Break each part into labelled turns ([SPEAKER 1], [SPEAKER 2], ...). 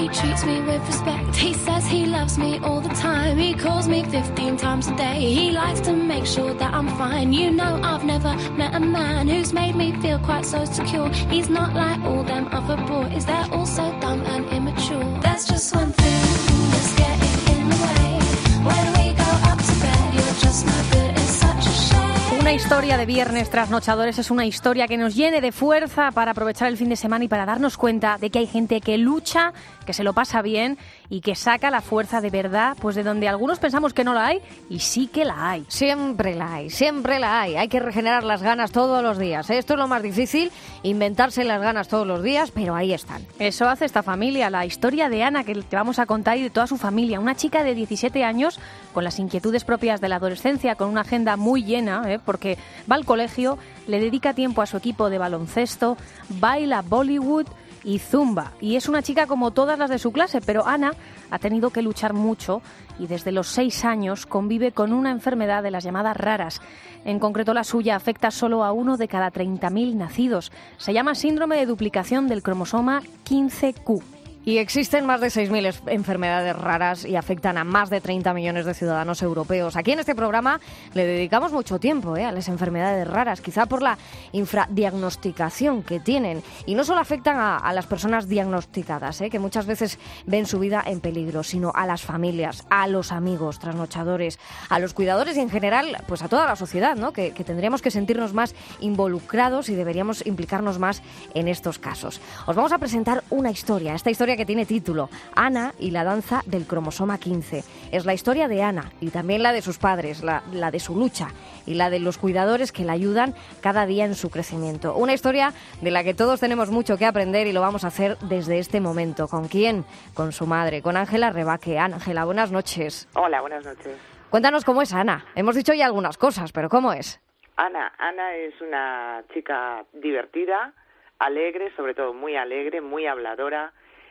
[SPEAKER 1] he treats me with respect. He says he loves me all the time. He calls me 15 times a day. He likes to make sure that I'm fine. You know, I've never met a man who's made me feel quite so secure. He's not like all them other boys. They're all so dumb and immature. There's just one thing that's getting in the way. When we go up to bed, you're just no good. It's such a shame.
[SPEAKER 2] Una historia de Viernes Trasnochadores es una historia que nos llene de fuerza para aprovechar el fin de semana y para darnos cuenta de que hay gente que lucha, que se lo pasa bien y que saca la fuerza de verdad, pues de donde algunos pensamos que no la hay, y sí que la hay.
[SPEAKER 3] Siempre la hay, siempre la hay. Hay que regenerar las ganas todos los días. Esto es lo más difícil, inventarse las ganas todos los días, pero ahí están.
[SPEAKER 2] Eso hace esta familia, la historia de Ana que te vamos a contar y de toda su familia. Una chica de 17 años con las inquietudes propias de la adolescencia, con una agenda muy llena, porque va al colegio, le dedica tiempo a su equipo de baloncesto, baila Bollywood y zumba. Y es una chica como todas las de su clase, pero Ana ha tenido que luchar mucho y desde los 6 años convive con una enfermedad de las llamadas raras. En concreto, la suya afecta solo a 1 de cada 30.000 nacidos. Se llama síndrome de duplicación del cromosoma 15q.
[SPEAKER 3] Y existen más de 6.000 enfermedades raras y afectan a más de 30 millones de ciudadanos europeos. Aquí en este programa le dedicamos mucho tiempo a las enfermedades raras, quizá por la infradiagnosticación que tienen. Y no solo afectan a las personas diagnosticadas, que muchas veces ven su vida en peligro, sino a las familias, a los amigos trasnochadores, a los cuidadores y en general pues a toda la sociedad, ¿no? Que tendríamos que sentirnos más involucrados y deberíamos implicarnos más en estos casos. Os vamos a presentar una historia, esta historia que tiene título Ana y la danza del cromosoma 15. Es la historia de Ana y también la de sus padres, la de su lucha y la de los cuidadores que la ayudan cada día en su crecimiento. Una historia de la que todos tenemos mucho que aprender y lo vamos a hacer desde este momento. ¿Con quién? Con su madre, con Ángela Rebaque. Ángela, buenas noches.
[SPEAKER 4] Hola, buenas noches.
[SPEAKER 3] Cuéntanos cómo es Ana. Hemos dicho ya algunas cosas, pero ¿cómo es?
[SPEAKER 4] Ana es una chica divertida, alegre, sobre todo muy alegre, muy habladora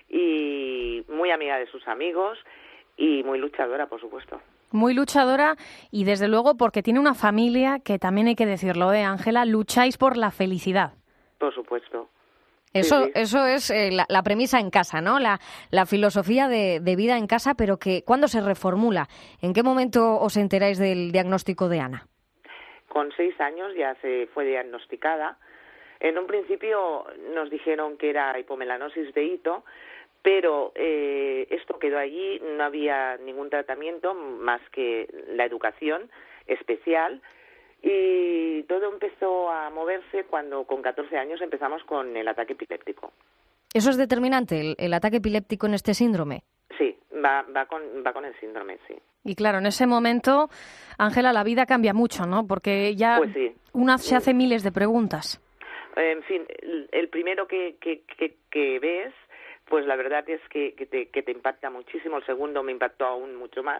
[SPEAKER 4] y muy amiga de sus amigos y muy luchadora, por supuesto.
[SPEAKER 2] Muy luchadora y desde luego porque tiene una familia que también hay que decirlo, Ángela, lucháis por la felicidad.
[SPEAKER 4] Por supuesto.
[SPEAKER 3] Eso,
[SPEAKER 4] sí.
[SPEAKER 3] Eso es la premisa en casa, ¿no? La filosofía de vida en casa, pero que ¿cuándo se reformula? ¿En qué momento os enteráis del diagnóstico de Ana?
[SPEAKER 4] Con 6 años ya se fue diagnosticada. En un principio nos dijeron que era hipomelanosis de Hito, pero esto quedó allí, no había ningún tratamiento más que la educación especial y todo empezó a moverse cuando con 14 años empezamos con el ataque epiléptico.
[SPEAKER 3] ¿Eso es determinante, el ataque epiléptico en este síndrome?
[SPEAKER 4] Sí, va con el síndrome, sí.
[SPEAKER 2] Y claro, en ese momento, Ángela, la vida cambia mucho, ¿no? Porque ya
[SPEAKER 4] pues sí.
[SPEAKER 2] Una se hace miles de preguntas.
[SPEAKER 4] En fin, el primero que ves, pues la verdad es que te impacta muchísimo. El segundo me impactó aún mucho más.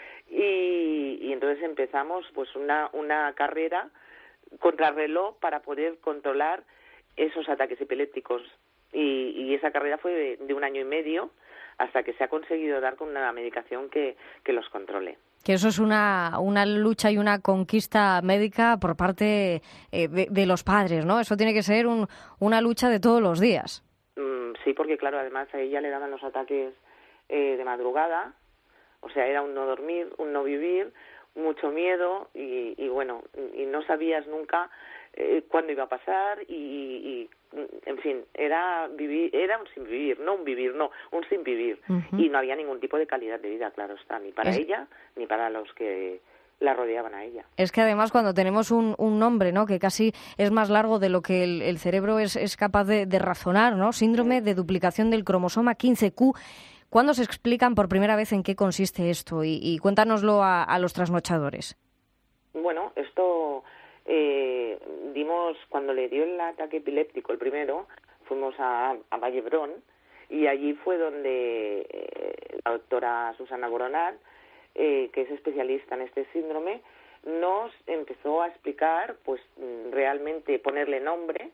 [SPEAKER 4] Y entonces empezamos pues una carrera contrarreloj para poder controlar esos ataques epilépticos. Y esa carrera fue de 1 año y medio hasta que se ha conseguido dar con una medicación que los controle.
[SPEAKER 3] Que eso es una lucha y una conquista médica por parte de los padres, ¿no? Eso tiene que ser una lucha de todos los días.
[SPEAKER 4] Sí, porque claro, además a ella le daban los ataques de madrugada, o sea, era un no dormir, un no vivir, mucho miedo y bueno, y no sabías nunca cuándo iba a pasar y en fin, era un sin vivir, no un vivir, no, un sin vivir. Uh-huh. Y no había ningún tipo de calidad de vida, claro está, ni para ella ni para los que la rodeaban a ella.
[SPEAKER 3] Es que además cuando tenemos un nombre, ¿no?, que casi es más largo de lo que el cerebro es capaz de razonar, ¿no? Síndrome de duplicación del cromosoma 15q. ¿Cuándo se explican por primera vez en qué consiste esto? Y cuéntanoslo a los trasnochadores.
[SPEAKER 4] Bueno, esto dimos, cuando le dio el ataque epiléptico, el primero, fuimos a Vallebrón y allí fue donde la doctora Susana Boronat, que es especialista en este síndrome, nos empezó a explicar, pues realmente ponerle nombre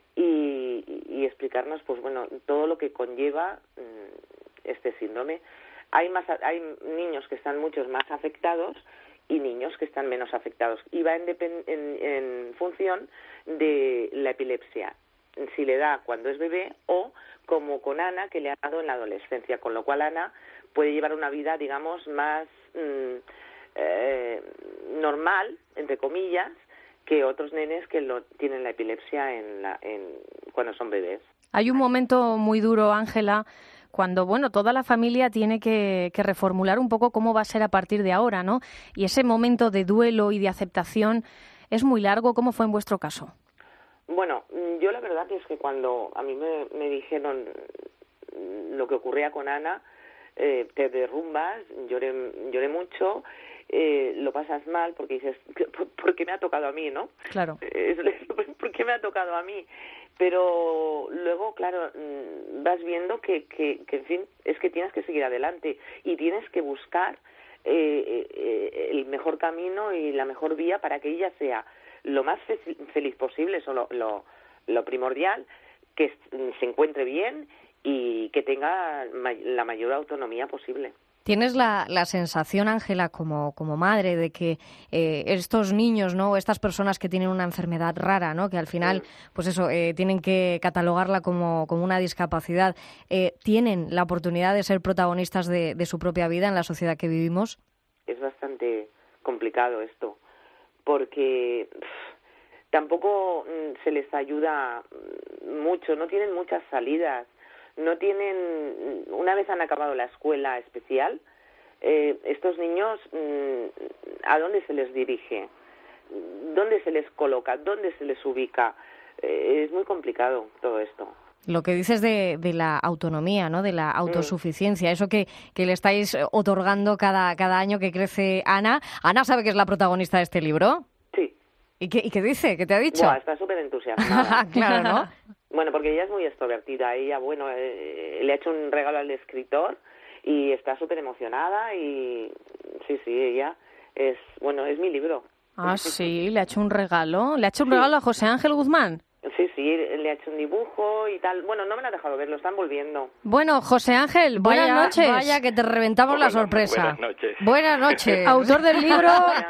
[SPEAKER 4] y explicarnos, pues bueno, todo lo que conlleva este síndrome. Hay niños que están muchos más afectados y niños que están menos afectados y va en función de la epilepsia. si le da cuando es bebé o como con Ana, que le ha dado en la adolescencia, con lo cual Ana puede llevar una vida, digamos, más normal, entre comillas, que otros nenes que tienen la epilepsia cuando son bebés.
[SPEAKER 2] Hay un momento muy duro, Ángela, cuando, toda la familia tiene que reformular un poco cómo va a ser a partir de ahora, ¿no? Y ese momento de duelo y de aceptación es muy largo. ¿Cómo fue en vuestro caso?
[SPEAKER 4] Bueno, yo la verdad que es que cuando a mí me dijeron lo que ocurría con Ana, te derrumbas, lloré mucho, lo pasas mal porque dices, ¿por qué me ha tocado a mí, no?
[SPEAKER 2] Claro.
[SPEAKER 4] ¿Por qué me ha tocado a mí? Pero luego, claro, vas viendo que, en fin, es que tienes que seguir adelante y tienes que buscar el mejor camino y la mejor vía para que ella sea lo más feliz posible, eso lo primordial, que se encuentre bien y que tenga la mayor autonomía posible.
[SPEAKER 3] ¿Tienes la sensación, Ángela, como madre, de que estos niños, ¿no?, estas personas que tienen una enfermedad rara, ¿no?, que al final, pues eso, tienen que catalogarla como una discapacidad, tienen la oportunidad de ser protagonistas de su propia vida en la sociedad que vivimos?
[SPEAKER 4] Es bastante complicado esto, porque tampoco se les ayuda mucho, no tienen muchas salidas. No tienen, una vez han acabado la escuela especial, estos niños, ¿a dónde se les dirige? ¿Dónde se les coloca? ¿Dónde se les ubica? Es muy complicado todo esto.
[SPEAKER 3] Lo que dices de la autonomía, ¿no?, de la autosuficiencia, eso que le estáis otorgando cada año que crece Ana. ¿Ana sabe que es la protagonista de este libro?
[SPEAKER 4] Sí.
[SPEAKER 3] ¿Y qué dice? ¿Qué te ha dicho?
[SPEAKER 4] Buah, está súper entusiasmada.
[SPEAKER 3] Claro, ¿no?
[SPEAKER 4] Bueno, porque ella es muy extrovertida. Ella, le ha hecho un regalo al escritor y está súper emocionada y sí, ella es mi libro.
[SPEAKER 2] Ah, sí, le ha hecho un regalo. ¿Le ha hecho un regalo a José Ángel Guzmán?
[SPEAKER 4] Sí, le ha hecho un dibujo y tal. Bueno, no me lo ha dejado ver, lo están volviendo.
[SPEAKER 2] Bueno, José Ángel, buenas noches.
[SPEAKER 3] Vaya, que te reventamos la sorpresa.
[SPEAKER 5] Buenas noches.
[SPEAKER 3] Buenas noches.
[SPEAKER 2] Autor del libro...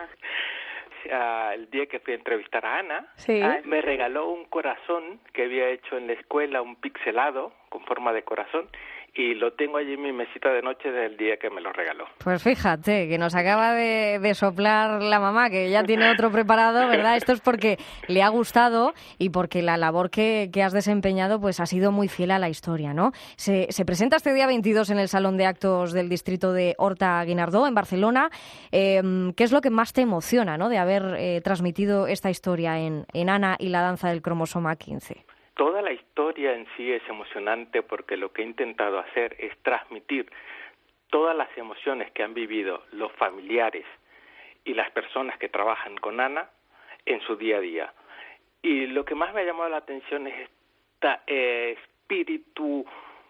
[SPEAKER 5] El día que fui a entrevistar a Ana,
[SPEAKER 2] sí,
[SPEAKER 5] me regaló un corazón que había hecho en la escuela, un pixelado con forma de corazón, y lo tengo allí en mi mesita de noche desde el día que me lo regaló.
[SPEAKER 3] Pues fíjate, que nos acaba de soplar la mamá, que ya tiene otro preparado, ¿verdad? Esto es porque le ha gustado y porque la labor que has desempeñado pues ha sido muy fiel a la historia, ¿no? Se presenta este día 22 en el Salón de Actos del distrito de Horta-Guinardó, en Barcelona. ¿Qué es lo que más te emociona, ¿no?, de haber transmitido esta historia en Ana y la danza del cromosoma 15?
[SPEAKER 5] Toda la historia en sí es emocionante porque lo que he intentado hacer es transmitir todas las emociones que han vivido los familiares y las personas que trabajan con Ana en su día a día. Y lo que más me ha llamado la atención es este espíritu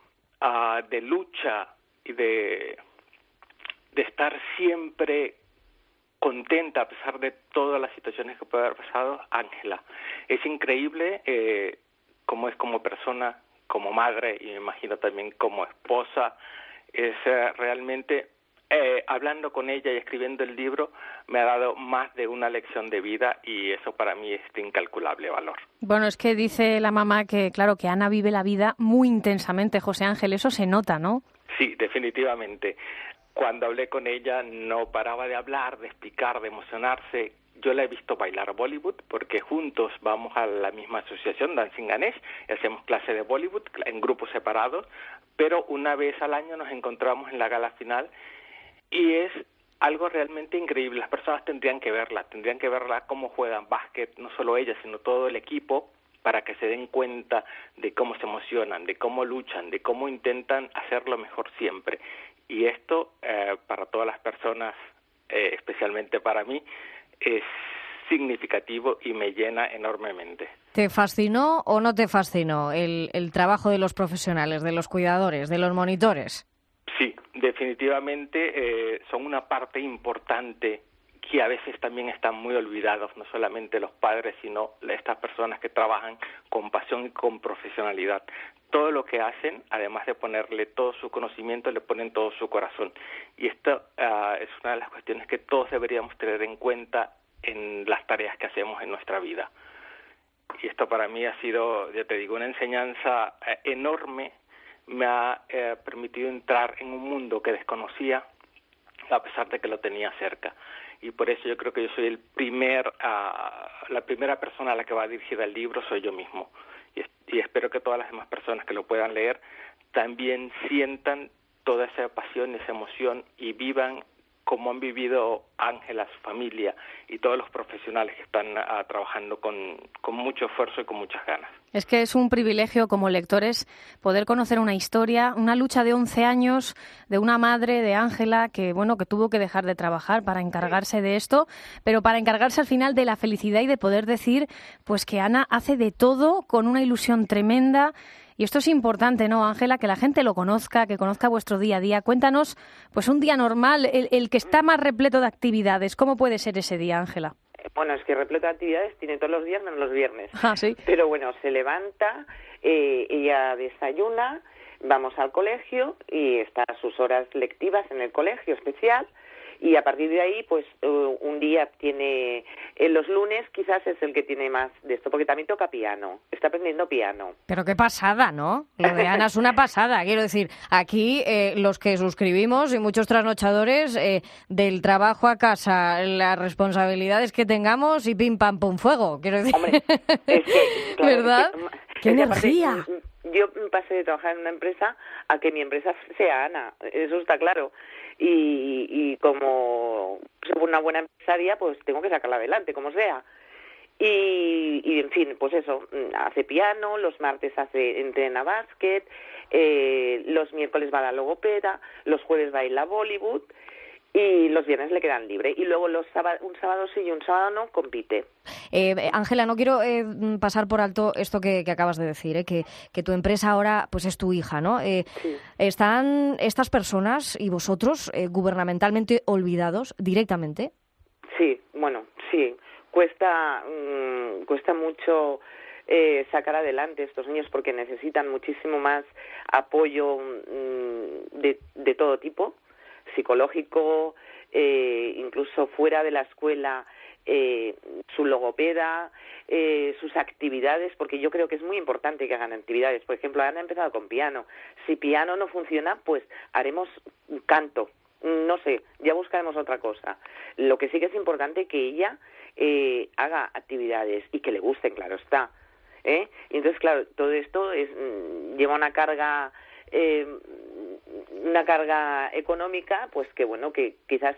[SPEAKER 5] de lucha y de estar siempre contenta a pesar de todas las situaciones que puede haber pasado, Ángela. Es increíble cómo es como persona, como madre y me imagino también como esposa. Es realmente, hablando con ella y escribiendo el libro, me ha dado más de una lección de vida y eso para mí es de incalculable valor.
[SPEAKER 2] Bueno, es que dice la mamá que, claro, que Ana vive la vida muy intensamente, José Ángel, eso se nota, ¿no?
[SPEAKER 5] Sí, definitivamente. Cuando hablé con ella no paraba de hablar, de explicar, de emocionarse. Yo la he visto bailar Bollywood porque juntos vamos a la misma asociación, Dancing Ganesh, y hacemos clases de Bollywood en grupos separados, pero una vez al año nos encontramos en la gala final y es algo realmente increíble. Las personas tendrían que verla cómo juegan básquet, no solo ella, sino todo el equipo, para que se den cuenta de cómo se emocionan, de cómo luchan, de cómo intentan hacerlo mejor siempre. Y esto, para todas las personas, especialmente para mí, es significativo y me llena enormemente.
[SPEAKER 3] ¿Te fascinó o no te fascinó el trabajo de los profesionales, de los cuidadores, de los monitores?
[SPEAKER 5] Sí, definitivamente son una parte importante que a veces también están muy olvidados, no solamente los padres, sino estas personas que trabajan con pasión y con profesionalidad. Todo lo que hacen, además de ponerle todo su conocimiento, le ponen todo su corazón. Y esto es una de las cuestiones que todos deberíamos tener en cuenta en las tareas que hacemos en nuestra vida. y esto para mí ha sido, ya te digo, una enseñanza enorme. Me ha permitido entrar en un mundo que desconocía, a pesar de que lo tenía cerca. Y por eso yo creo que yo soy la primera persona a la que va dirigida el libro, soy yo mismo. Y espero que todas las demás personas que lo puedan leer también sientan toda esa pasión, esa emoción y vivan como han vivido Ángela, su familia y todos los profesionales que están trabajando con mucho esfuerzo y con muchas ganas.
[SPEAKER 2] Es que es un privilegio como lectores poder conocer una historia, una lucha de 11 años de una madre de Ángela que tuvo que dejar de trabajar para encargarse de esto, pero para encargarse al final de la felicidad y de poder decir pues que Ana hace de todo con una ilusión tremenda. Y esto es importante, ¿no, Ángela? Que la gente lo conozca, que conozca vuestro día a día. Cuéntanos, pues un día normal, el que está más repleto de actividades. ¿Cómo puede ser ese día, Ángela?
[SPEAKER 4] Bueno, es que repleto de actividades tiene todos los días menos los viernes.
[SPEAKER 2] Ah, sí.
[SPEAKER 4] Pero bueno, se levanta, ella desayuna, vamos al colegio y está a sus horas lectivas en el colegio especial. Y a partir de ahí, pues un día tiene, los lunes quizás es el que tiene más de esto, porque también toca piano, está aprendiendo piano.
[SPEAKER 3] Pero qué pasada, ¿no? Lo de Ana es una pasada, quiero decir, aquí los que suscribimos y muchos trasnochadores, del trabajo a casa, las responsabilidades que tengamos y pim, pam, pum, fuego, quiero decir.
[SPEAKER 4] Hombre, es que, claro,
[SPEAKER 3] ¿verdad? ¡Qué energía!
[SPEAKER 4] Aparte, yo pasé de trabajar en una empresa a que mi empresa sea Ana, eso está claro. Y como soy una buena empresaria, pues tengo que sacarla adelante, como sea. Y en fin, pues eso, hace piano, los martes entrena básquet, los miércoles va a la logopeda, los jueves baila Bollywood y los viernes le quedan libre. Y luego un sábado sí y un sábado no compite.
[SPEAKER 3] Ángela, no quiero pasar por alto esto que acabas de decir, que tu empresa ahora pues es tu hija, ¿no?
[SPEAKER 4] Sí.
[SPEAKER 3] ¿Están estas personas y vosotros gubernamentalmente olvidados directamente?
[SPEAKER 4] Sí, bueno, sí. Cuesta mucho sacar adelante estos niños porque necesitan muchísimo más apoyo de todo tipo, psicológico, incluso fuera de la escuela, su logopeda, sus actividades, porque yo creo que es muy importante que hagan actividades. Por ejemplo, han empezado con piano. Si piano no funciona, pues haremos canto. No sé, ya buscaremos otra cosa. Lo que sí que es importante que ella haga actividades y que le gusten, claro está. Y entonces, claro, todo esto lleva una carga económica, pues que bueno, que quizás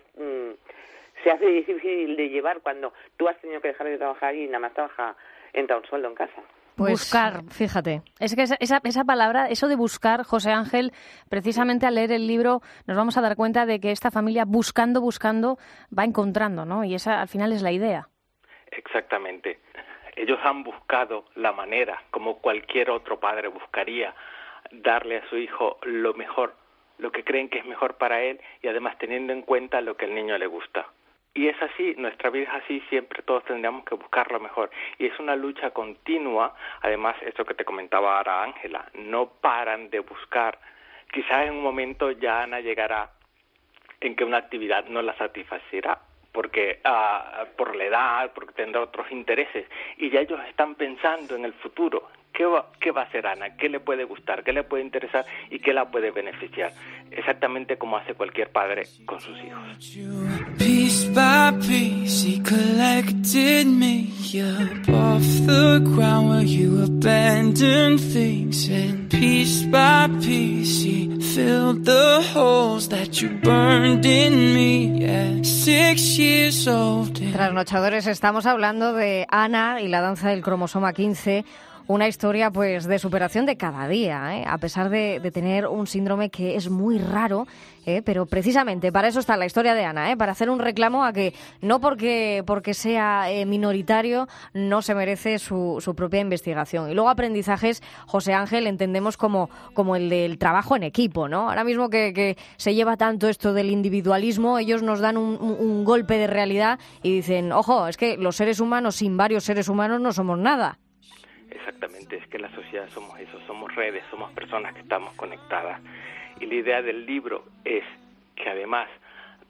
[SPEAKER 4] se hace difícil de llevar cuando tú has tenido que dejar de trabajar y nada más entra un sueldo en casa.
[SPEAKER 3] Pues,
[SPEAKER 2] buscar,
[SPEAKER 3] fíjate.
[SPEAKER 2] Es que esa palabra, eso de buscar, José Ángel, precisamente al leer el libro nos vamos a dar cuenta de que esta familia buscando, va encontrando, ¿no? Y esa al final es la idea.
[SPEAKER 5] Exactamente. Ellos han buscado la manera, como cualquier otro padre buscaría, darle a su hijo lo mejor, lo que creen que es mejor para él y además teniendo en cuenta lo que al niño le gusta. Y es así, nuestra vida es así, siempre todos tendríamos que buscar lo mejor. Y es una lucha continua, además, esto que te comentaba ahora Ángela, no paran de buscar. Quizás en un momento ya Ana llegará en que una actividad no la satisfacerá, porque por la edad, porque tendrá otros intereses. Y ya ellos están pensando en el futuro. ¿Qué va a hacer Ana? ¿Qué le puede gustar? ¿Qué le puede interesar? ¿Y qué la puede beneficiar? Exactamente como hace cualquier padre con sus hijos.
[SPEAKER 6] Piece by piece he collected me up off the ground where you abandoned things, and piece by piece he filled the holes that you burned in me at 6 years old.
[SPEAKER 3] Trasnochadores, estamos hablando de Ana y la danza del cromosoma 15. Una historia pues de superación de cada día, a pesar de tener un síndrome que es muy raro, pero precisamente para eso está la historia de Ana, para hacer un reclamo a que no porque sea minoritario no se merece su propia investigación. Y luego aprendizajes, José Ángel, entendemos como el del trabajo en equipo, ¿no? Ahora mismo que se lleva tanto esto del individualismo, ellos nos dan un golpe de realidad y dicen, ojo, es que los seres humanos sin varios seres humanos no somos nada.
[SPEAKER 5] Exactamente, es que la sociedad somos eso, somos redes, somos personas que estamos conectadas. Y la idea del libro es que además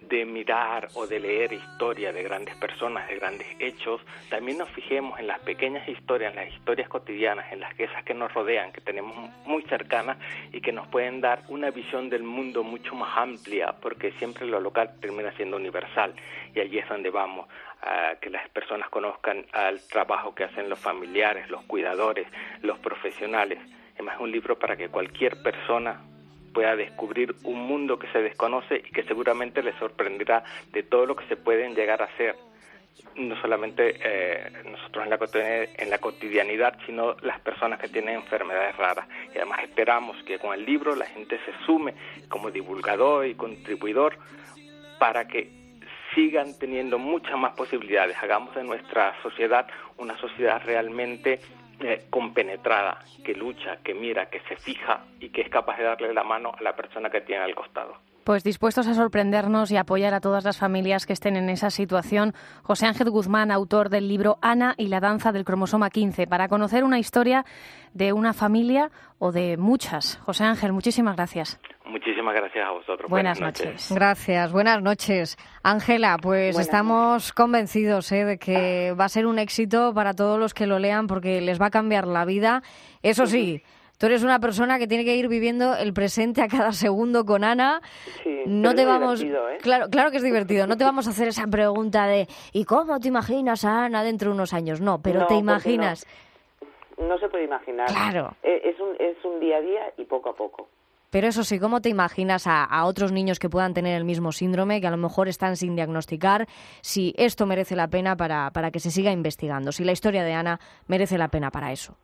[SPEAKER 5] de mirar o de leer historia de grandes personas, de grandes hechos, también nos fijemos en las pequeñas historias, en las historias cotidianas, en las esas que nos rodean, que tenemos muy cercanas y que nos pueden dar una visión del mundo mucho más amplia, porque siempre lo local termina siendo universal, y allí es donde vamos, a que las personas conozcan al trabajo que hacen los familiares, los cuidadores, los profesionales. Además, es un libro para que cualquier persona pueda descubrir un mundo que se desconoce y que seguramente le sorprenderá de todo lo que se pueden llegar a hacer, no solamente nosotros en la cotidianidad, sino las personas que tienen enfermedades raras. Y además esperamos que con el libro la gente se sume como divulgador y contribuidor para que sigan teniendo muchas más posibilidades. Hagamos de nuestra sociedad una sociedad realmente compenetrada, que lucha, que mira, que se fija y que es capaz de darle la mano a la persona que tiene al costado.
[SPEAKER 2] Pues dispuestos a sorprendernos y apoyar a todas las familias que estén en esa situación, José Ángel Guzmán, autor del libro Ana y la danza del cromosoma 15, para conocer una historia de una familia o de muchas. José Ángel, muchísimas gracias.
[SPEAKER 5] Muchísimas gracias a vosotros.
[SPEAKER 2] Buenas noches.
[SPEAKER 3] Gracias, buenas noches. Ángela, pues estamos convencidos de que va a ser un éxito para todos los que lo lean porque les va a cambiar la vida. Eso sí, tú eres una persona que tiene que ir viviendo el presente a cada segundo con Ana.
[SPEAKER 4] Sí,
[SPEAKER 3] no te vamos,
[SPEAKER 4] divertido,
[SPEAKER 3] claro que es divertido. No te vamos a hacer esa pregunta de ¿y cómo te imaginas a Ana dentro de unos años? No, pero
[SPEAKER 4] no,
[SPEAKER 3] te imaginas.
[SPEAKER 4] No se puede imaginar.
[SPEAKER 3] Claro.
[SPEAKER 4] Es un día a día y poco a poco.
[SPEAKER 3] Pero eso sí, ¿cómo te imaginas a otros niños que puedan tener el mismo síndrome, que a lo mejor están sin diagnosticar, si esto merece la pena para que se siga investigando, si la historia de Ana merece la pena para eso?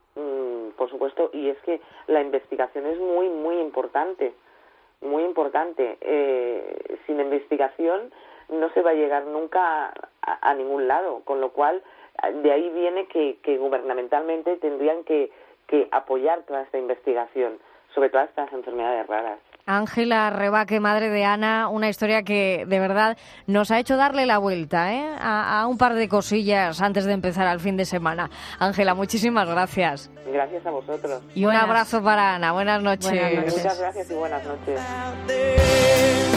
[SPEAKER 4] Por supuesto, y es que la investigación es muy, muy importante, muy importante. Sin investigación no se va a llegar nunca a ningún lado, con lo cual de ahí viene que gubernamentalmente tendrían que apoyar toda esta investigación sobre todas estas enfermedades raras.
[SPEAKER 3] Ángela Rebaque, madre de Ana, una historia que de verdad nos ha hecho darle la vuelta a un par de cosillas antes de empezar al fin de semana. Ángela, muchísimas gracias.
[SPEAKER 4] Gracias a vosotros.
[SPEAKER 3] Y un abrazo para Ana. Buenas noches.
[SPEAKER 2] Buenas noches.
[SPEAKER 4] Muchas gracias y buenas noches.